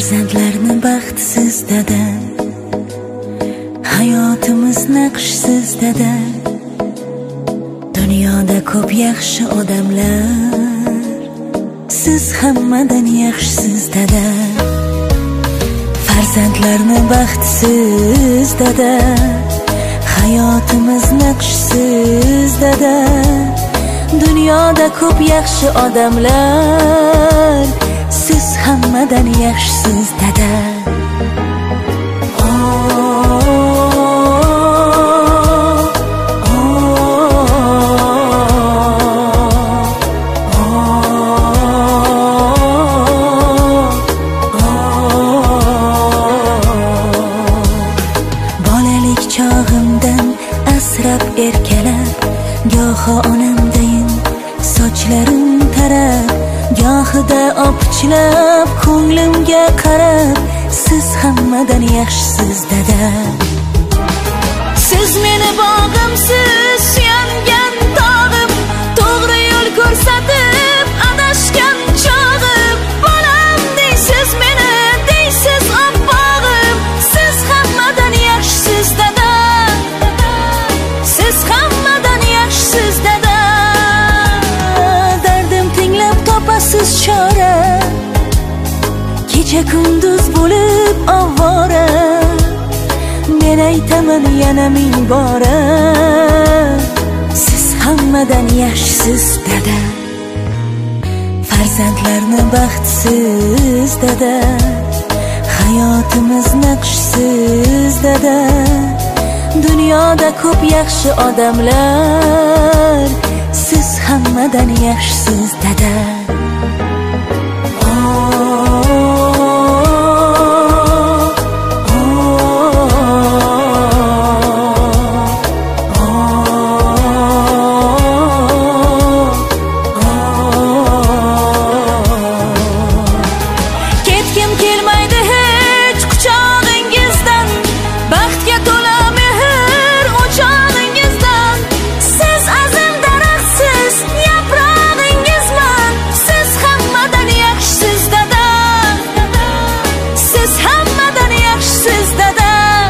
Farzandlarni baxtsiz dada, hayotimiz naqshsiz dada. Dunyoda ko'p yaxshi odamlar, siz hammadan yaxshisiz dada. Farzandlarni baxtsiz dada, hayotimiz naqshsiz dada. Dunyoda ko'p yaxshi odamlar, siz hammadan yaxshisiz dada. Bolalik chog'imdan asrab erkalab, goho onamdayin sochlarim tarab, gohida opichlab ko'nglimga qarab, siz hammadan yaxshisiz dada. Siz meni bog'imsiz, suyangan tog'im, to'g'ri yo'l ko'rsatib adashgan chog'im. Bolam deysiz meni, deysiz oppog'im, siz hammadan yaxshisiz dada. Siz hammadan yaxshisiz dada. Dardim tinglab topasiz chora, kecha kunduz bo'lib ovora. Men aytaman yana ming bora, siz hammadan yaxshisiz dada. Farzandlarni baxtsiz dada, hayotimiz naqshsiz dada. Dunyoda ko'p yaxshi odamlar, siz hammadan yaxshisiz dada. Ketgim kelmaydi hech quchog'ingizdan, baxtga to'la mehr o'chog'ingizdan. Siz azim daraxtsiz, yaprog'ingizman, siz hammadan yaxshisiz dada. Siz hammadan yaxshisiz dada.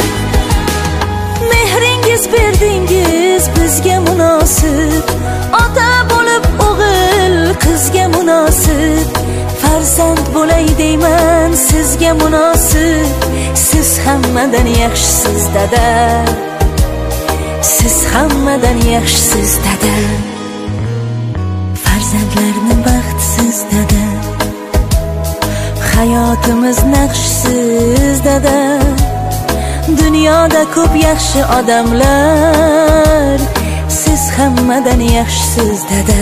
Mehringiz berdingiz bizga munosib, ota bo'lib o'g'il qizga munosib. Farzand bo'lay deyman sizga munosib, siz hammadan yaxshisiz dada. Siz hammadan yaxshisiz dada. Farzandlarni baxtsiz dada, hayotimiz naqshsiz dada. Dunyoda ko'p yaxshi odamlar, siz hammadan yaxshisiz dada.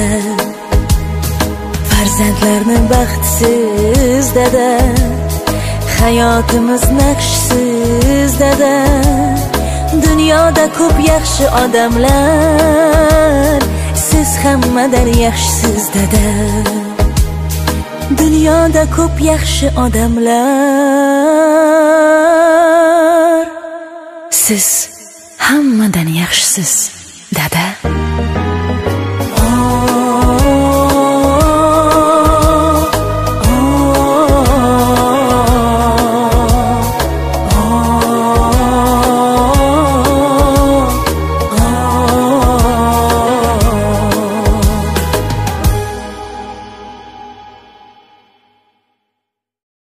Farzandlarni baxtsiz dada, hayotimiz naqshsiz dada. Dunyoda ko'p yaxshi odamlar, siz hammadan yaxshisiz dada. Dunyoda ko'p yaxshi odamlar, siz hammadan yaxshisiz dada.